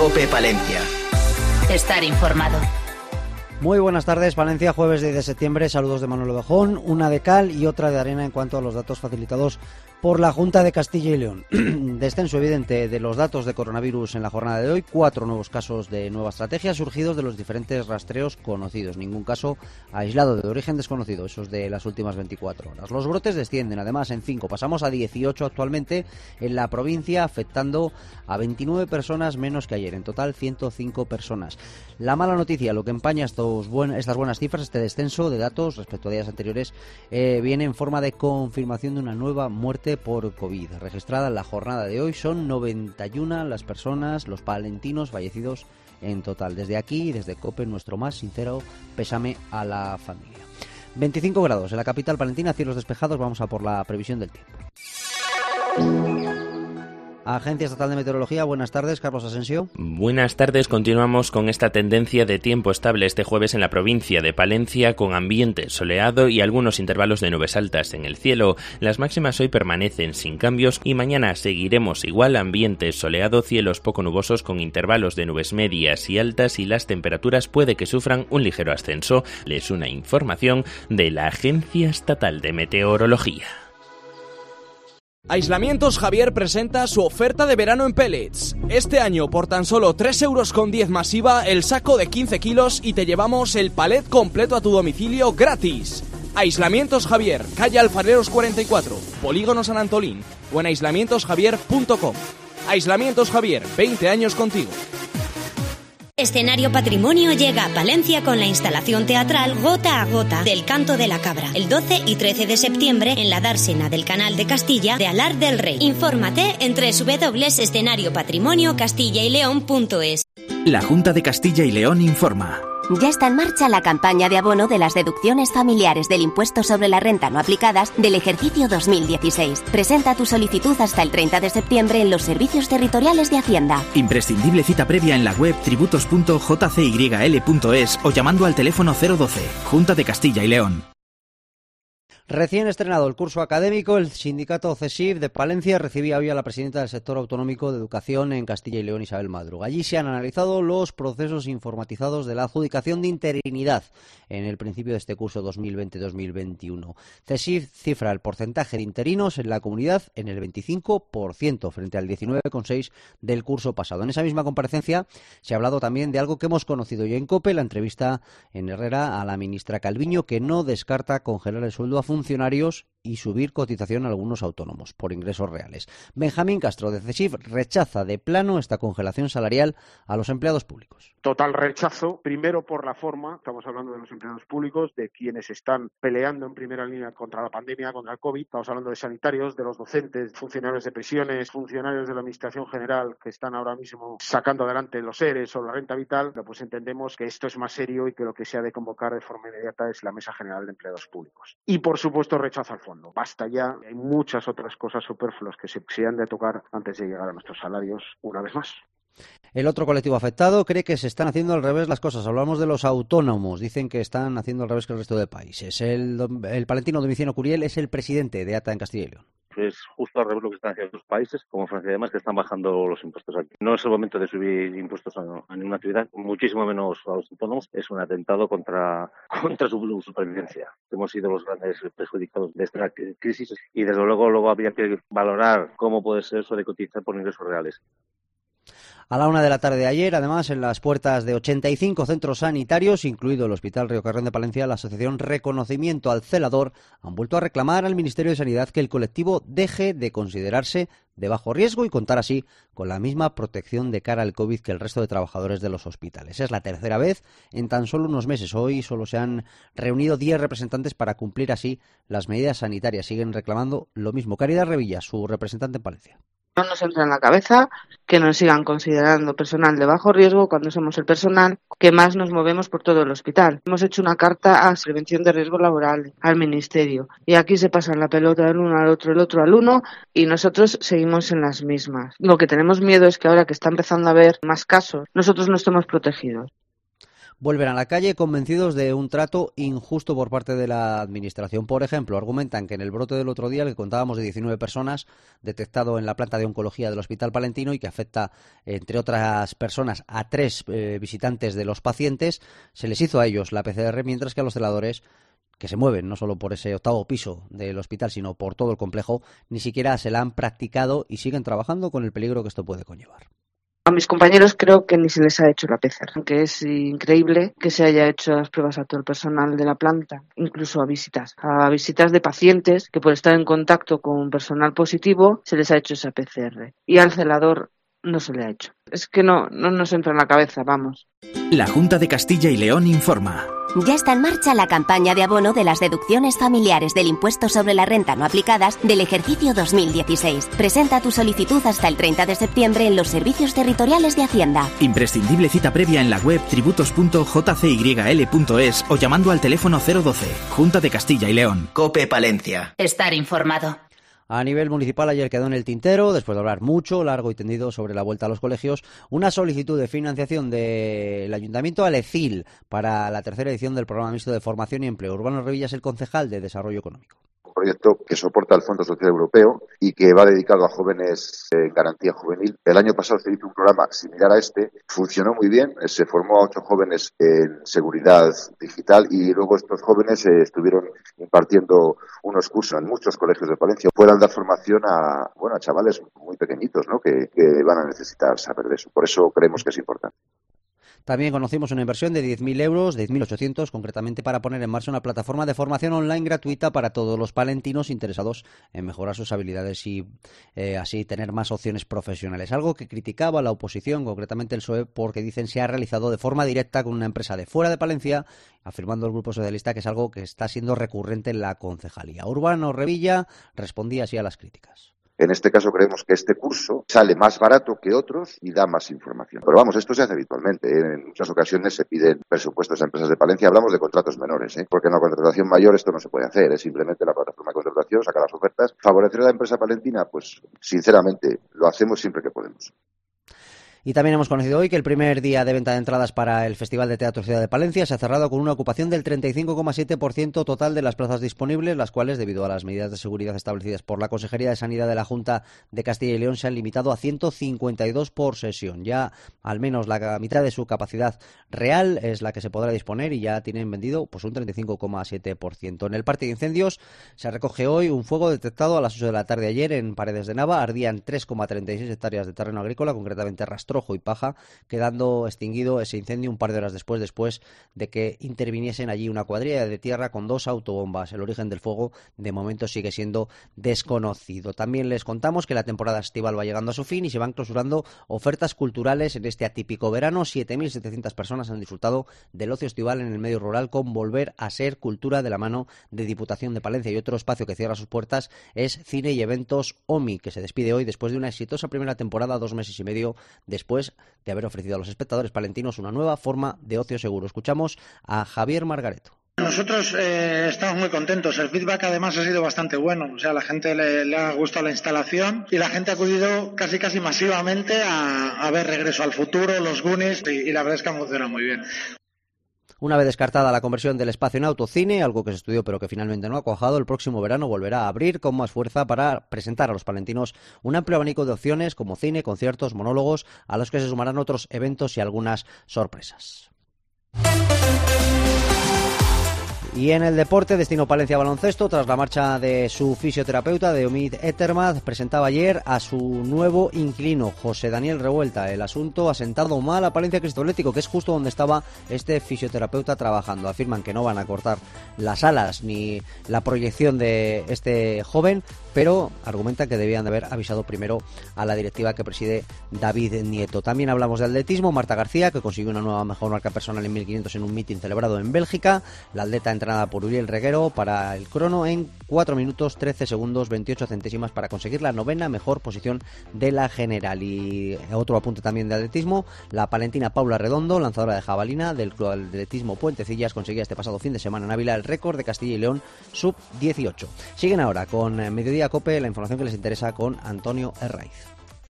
COPE Palencia. Estar informado. Muy buenas tardes, Palencia, jueves 10 de septiembre, saludos de Manuel Ovejón, una de cal y otra de arena en cuanto a los datos facilitados por la Junta de Castilla y León. Descenso evidente de los datos de coronavirus en la jornada de hoy, 4 nuevos casos de nueva estrategia surgidos de los diferentes rastreos conocidos, ningún caso aislado de origen desconocido, esos de las últimas 24 horas. Los brotes descienden además en 5, pasamos a 18 actualmente en la provincia, afectando a 29 personas menos que ayer, en total 105 personas. La mala noticia, lo que empaña estas buenas cifras, este descenso de datos respecto a días anteriores, viene en forma de confirmación de una nueva muerte por COVID. Registrada en la jornada de hoy, son 91 las personas, los palentinos fallecidos en total. Desde aquí, desde COPE, nuestro más sincero pésame a la familia. 25 grados en la capital palentina, cielos despejados, vamos a por la previsión del tiempo. Agencia Estatal de Meteorología, buenas tardes, Carlos Asensio. Buenas tardes, continuamos con esta tendencia de tiempo estable este jueves en la provincia de Palencia, con ambiente soleado y algunos intervalos de nubes altas en el cielo. Las máximas hoy permanecen sin cambios y mañana seguiremos igual, ambiente soleado, cielos poco nubosos con intervalos de nubes medias y altas, y las temperaturas puede que sufran un ligero ascenso. Es una información de la Agencia Estatal de Meteorología. Aislamientos Javier presenta su oferta de verano en pellets. Este año por tan solo 3,10 € más IVA el saco de 15 kilos y te llevamos el palet completo a tu domicilio gratis. Aislamientos Javier, calle Alfareros 44, Polígono San Antolín o en aislamientosjavier.com. Aislamientos Javier, 20 años contigo. Escenario Patrimonio llega a Palencia con la instalación teatral Gota a Gota del Canto de la Cabra, el 12 y 13 de septiembre en la dársena del Canal de Castilla de Alar del Rey. Infórmate en www.escenariopatrimoniocastillaileon.es. La Junta de Castilla y León informa. Ya está en marcha la campaña de abono de las deducciones familiares del impuesto sobre la renta no aplicadas del ejercicio 2016. Presenta tu solicitud hasta el 30 de septiembre en los servicios territoriales de Hacienda. Imprescindible cita previa en la web tributos.jcyl.es o llamando al teléfono 012. Junta de Castilla y León. Recién estrenado el curso académico, el sindicato CESIF de Palencia recibía hoy a la presidenta del sector autonómico de educación en Castilla y León, Isabel Madruga. Allí se han analizado los procesos informatizados de la adjudicación de interinidad en el principio de este curso 2020-2021. CESIF cifra el porcentaje de interinos en la comunidad en el 25% frente al 19,6% del curso pasado. En esa misma comparecencia se ha hablado también de algo que hemos conocido ya en COPE, la entrevista en Herrera a la ministra Calviño, que no descarta congelar el sueldo a funcionarios y subir cotización a algunos autónomos por ingresos reales. Benjamín Castro de CESIF rechaza de plano esta congelación salarial a los empleados públicos. Total rechazo, primero por la forma, estamos hablando de los empleados públicos, de quienes están peleando en primera línea contra la pandemia, contra el COVID, estamos hablando de sanitarios, de los docentes, funcionarios de prisiones, funcionarios de la Administración General que están ahora mismo sacando adelante los ERES o la renta vital. Pues entendemos que esto es más serio y que lo que se ha de convocar de forma inmediata es la Mesa General de Empleados Públicos. Y por supuesto rechazo al fondo. Basta ya, hay muchas otras cosas superfluas que se han de tocar antes de llegar a nuestros salarios una vez más. El otro colectivo afectado cree que se están haciendo al revés las cosas. Hablamos de los autónomos. Dicen que están haciendo al revés que el resto de países. El palentino Domiciano Curiel es el presidente de ATA en Castilla y León. Es justo al revés lo que están haciendo otros países, como Francia y demás, que están bajando los impuestos aquí. No es el momento de subir impuestos a ninguna actividad, muchísimo menos a los autónomos. Es un atentado contra su supervivencia. Hemos sido los grandes perjudicados de esta crisis y desde luego habría que valorar cómo puede ser eso de cotizar por ingresos reales. A la 1 de la tarde de ayer, además, en las puertas de 85 centros sanitarios, incluido el Hospital Río Carrión de Palencia, la asociación Reconocimiento al Celador han vuelto a reclamar al Ministerio de Sanidad que el colectivo deje de considerarse de bajo riesgo y contar así con la misma protección de cara al COVID que el resto de trabajadores de los hospitales. Es la tercera vez en tan solo unos meses. Hoy solo se han reunido 10 representantes para cumplir así las medidas sanitarias. Siguen reclamando lo mismo. Caridad Revilla, su representante en Palencia. No nos entra en la cabeza que nos sigan considerando personal de bajo riesgo cuando somos el personal que más nos movemos por todo el hospital. Hemos hecho una carta a prevención de riesgo laboral al Ministerio y aquí se pasan la pelota del uno al otro, el otro al uno y nosotros seguimos en las mismas. Lo que tenemos miedo es que ahora que está empezando a haber más casos, nosotros no estemos protegidos. vuelven a la calle convencidos de un trato injusto por parte de la Administración. Por ejemplo, argumentan que en el brote del otro día, el que contábamos de 19 personas, detectado en la planta de oncología del Hospital Palentino y que afecta, entre otras personas, a 3 visitantes de los pacientes, se les hizo a ellos la PCR, mientras que a los celadores, que se mueven no solo por ese 8º piso del hospital, sino por todo el complejo, ni siquiera se la han practicado y siguen trabajando con el peligro que esto puede conllevar. A mis compañeros creo que ni se les ha hecho la PCR, aunque es increíble que se haya hecho las pruebas a todo el personal de la planta, incluso a visitas de pacientes que por estar en contacto con personal positivo se les ha hecho esa PCR y al celador no se le ha hecho. Es que no nos entra en la cabeza, vamos. La Junta de Castilla y León informa. Ya está en marcha la campaña de abono de las deducciones familiares del impuesto sobre la renta no aplicadas del ejercicio 2016. Presenta tu solicitud hasta el 30 de septiembre en los servicios territoriales de Hacienda. Imprescindible cita previa en la web tributos.jcyl.es o llamando al teléfono 012. Junta de Castilla y León. COPE Palencia. Estar informado. A nivel municipal ayer quedó en el tintero, después de hablar mucho, largo y tendido sobre la vuelta a los colegios, una solicitud de financiación del Ayuntamiento al ECIL para la 3ª edición del Programa Mixto de Formación y Empleo. Urbano Revilla es el concejal de Desarrollo Económico. Un proyecto que soporta el Fondo Social Europeo y que va dedicado a jóvenes en garantía juvenil. El año pasado se hizo un programa similar a este, funcionó muy bien, se formó a 8 jóvenes en seguridad digital y luego estos jóvenes estuvieron impartiendo unos cursos en muchos colegios de Palencia. Puedan dar formación a chavales muy pequeñitos, ¿no? que van a necesitar saber de eso. Por eso creemos que es importante. También conocimos una inversión de 10.000 euros, 10.800 concretamente, para poner en marcha una plataforma de formación online gratuita para todos los palentinos interesados en mejorar sus habilidades y así tener más opciones profesionales. Algo que criticaba la oposición, concretamente el PSOE, porque dicen se ha realizado de forma directa con una empresa de fuera de Palencia, afirmando el Grupo Socialista que es algo que está siendo recurrente en la concejalía. Urbano Revilla respondía así a las críticas. En este caso creemos que este curso sale más barato que otros y da más información. Pero vamos, esto se hace habitualmente. En muchas ocasiones se piden presupuestos a empresas de Palencia. Hablamos de contratos menores, porque en la contratación mayor esto no se puede hacer. Es simplemente la plataforma de contratación, sacar las ofertas. ¿Favorecer a la empresa palentina? Pues sinceramente lo hacemos siempre que podemos. Y también hemos conocido hoy que el primer día de venta de entradas para el Festival de Teatro Ciudad de Palencia se ha cerrado con una ocupación del 35,7% total de las plazas disponibles, las cuales, debido a las medidas de seguridad establecidas por la Consejería de Sanidad de la Junta de Castilla y León, se han limitado a 152 por sesión. Ya al menos la mitad de su capacidad real es la que se podrá disponer y ya tienen vendido pues un 35,7%. En el Parque de Incendios se recoge hoy un fuego detectado a las 8 de la tarde ayer en Paredes de Nava. Ardían 3,36 hectáreas de terreno agrícola, concretamente rastro y paja, quedando extinguido ese incendio un par de horas después de que interviniesen allí una cuadrilla de tierra con 2 autobombas. El origen del fuego de momento sigue siendo desconocido. También les contamos que la temporada estival va llegando a su fin y se van clausurando ofertas culturales en este atípico verano. 7.700 personas han disfrutado del ocio estival en el medio rural con Volver a Ser Cultura de la mano de Diputación de Palencia, y otro espacio que cierra sus puertas es Cine y Eventos OMI, que se despide hoy después de una exitosa primera temporada, 2 meses y medio después de haber ofrecido a los espectadores palentinos una nueva forma de ocio seguro. Escuchamos a Javier Margareto. Nosotros estamos muy contentos. El feedback además ha sido bastante bueno. O sea, a la gente le ha gustado la instalación y la gente ha acudido casi masivamente a ver Regreso al Futuro, los Goonies y la verdad es que ha funcionado muy bien. Una vez descartada la conversión del espacio en autocine, algo que se estudió pero que finalmente no ha cuajado, el próximo verano volverá a abrir con más fuerza para presentar a los palentinos un amplio abanico de opciones como cine, conciertos, monólogos, a los que se sumarán otros eventos y algunas sorpresas. Y en el deporte, Destino Palencia Baloncesto, tras la marcha de su fisioterapeuta, de Omid Etermaz, presentaba ayer a su nuevo inquilino, José Daniel Revuelta. El asunto ha sentado mal a Palencia Cristo Atlético, que es justo donde estaba este fisioterapeuta trabajando. Afirman que no van a cortar las alas ni la proyección de este joven, pero argumentan que debían de haber avisado primero a la directiva que preside David Nieto. También hablamos de atletismo. Marta García, que consiguió una nueva mejor marca personal en 1500 en un meeting celebrado en Bélgica. La atleta entrenada por Uriel Reguero para el crono en 4 minutos 13 segundos 28 centésimas para conseguir la 9ª mejor posición de la general. Y otro apunte también de atletismo: la palentina Paula Redondo, lanzadora de jabalina del Club de Atletismo Puentecillas, conseguía este pasado fin de semana en Ávila el récord de Castilla y León sub-18. Siguen ahora con Mediodía Cope, la información que les interesa con Antonio Herraiz.